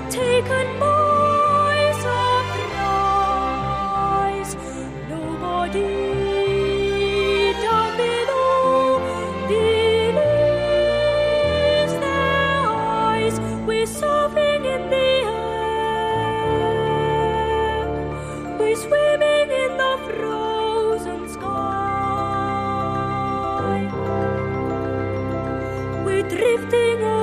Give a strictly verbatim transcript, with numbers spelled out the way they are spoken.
taken by surprise. Nobody down below believes their eyes. We're surfing in the air. We're swimming in the frozen sky. We're drifting